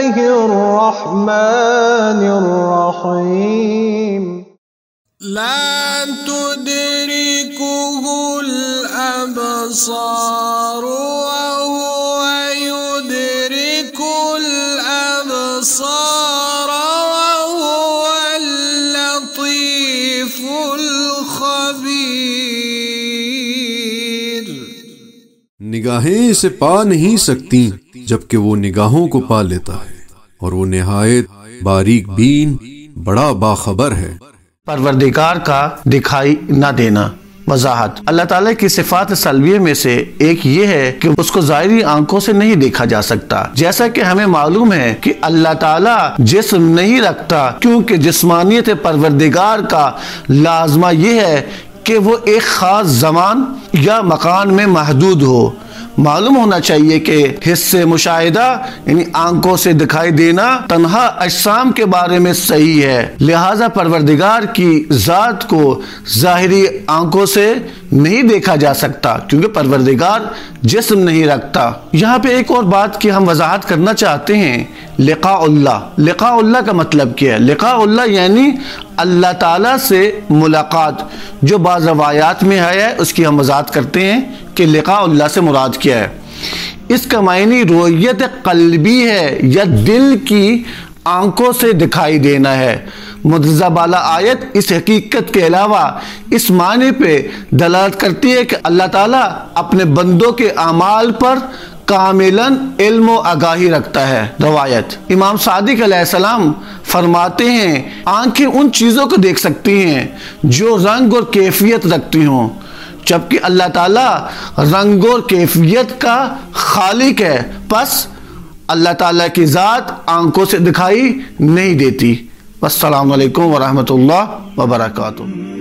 الله الرحمن الرحيم لا تدركه الأبصار وهو يدرك الأبصار وهو اللطيف الخبير۔ نگاہیں اسے پا نہیں سکتی جبکہ وہ نگاہوں کو پا لیتا ہے، اور وہ نہایت باریک بین بڑا باخبر ہے۔ پروردگار کا دکھائی نہ دینا۔ وضاحت: اللہ تعالیٰ کی صفات سلبیہ میں سے ایک یہ ہے کہ اس کو ظاہری آنکھوں سے نہیں دیکھا جا سکتا، جیسا کہ ہمیں معلوم ہے کہ اللہ تعالیٰ جسم نہیں رکھتا، کیونکہ جسمانیت پروردگار کا لازمہ یہ ہے کہ وہ ایک خاص زمان یا مکان میں محدود ہو۔ معلوم ہونا چاہیے کہ حس مشاہدہ یعنی آنکھوں سے دکھائی دینا تنہا اجسام کے بارے میں صحیح ہے، لہٰذا پروردگار کی ذات کو ظاہری آنکھوں سے نہیں دیکھا جا سکتا کیونکہ پروردگار جسم نہیں رکھتا۔ یہاں پہ ایک اور بات کی ہم وضاحت کرنا چاہتے ہیں، لقاء اللہ۔ لقاء اللہ کا مطلب کیا ہے؟ لقاء اللہ یعنی اللہ تعالیٰ سے ملاقات، جو بعض روایات میں ہے اس کی ہم وضاحت کرتے ہیں کہ لقاء اللہ سے مراد کیا ہے۔ اس کا معنی رؤیت قلبی ہے یا دل کی آنکھوں سے دکھائی دینا ہے۔ مدرجہ بالا آیت اس حقیقت کے علاوہ اس معنی پہ دلالت کرتی ہے کہ اللہ تعالیٰ اپنے بندوں کے اعمال پر کاملاً علم و آگاہی رکھتا ہے۔ روایت: امام صادق علیہ السلام فرماتے ہیں آنکھیں ان چیزوں کو دیکھ سکتی ہیں جو رنگ اور کیفیت رکھتی ہوں، جبکہ اللہ تعالیٰ رنگ اور کیفیت کا خالق ہے، پس اللہ تعالیٰ کی ذات آنکھوں سے دکھائی نہیں دیتی۔ والسلام علیکم ورحمۃ اللہ وبرکاتہ۔